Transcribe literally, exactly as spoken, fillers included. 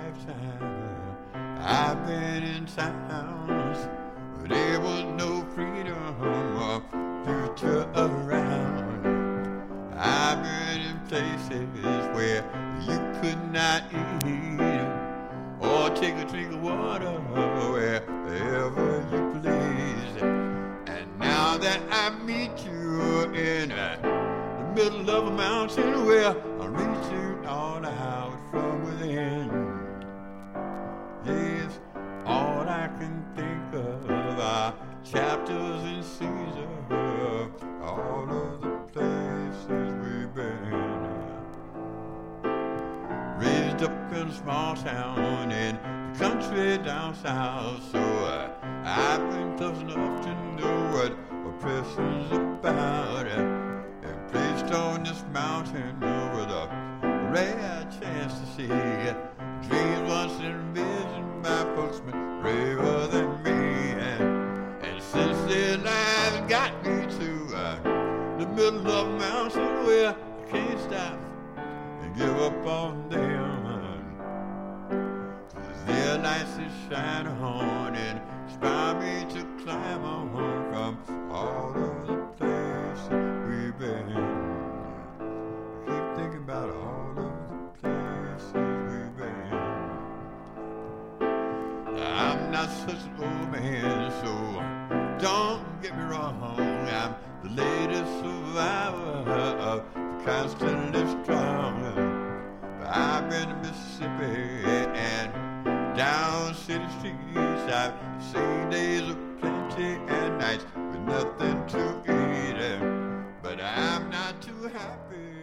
lifetime. I've been in towns where there was no freedom or future around. I've been in places where you could not eat or take a drink of water wherever you please. And now that I meet you in the middle of a mountain where I'm reaching all out from within, yes, all I can think of are chapters in Caesar, all of the places we've been. Raised up in a small town in the country down south, so uh, I've been close enough to know what a person's about. And placed on this mountain with a rare chance to see dreams once envisioned by folks braver than me. And, and since then I've got me to uh, the middle of a mountain where I can't stop and give up on them. Cause their lights that shine on and inspire me to climb on from all of the places we've been. Keep thinking about all of the places we've been. I'm not such an old man, so don't get me wrong. I'm the latest survivor of the constantly strong. But I've been to Mississippi and down city streets. I've seen days of plenty and nights with nothing to eat. But I'm not too happy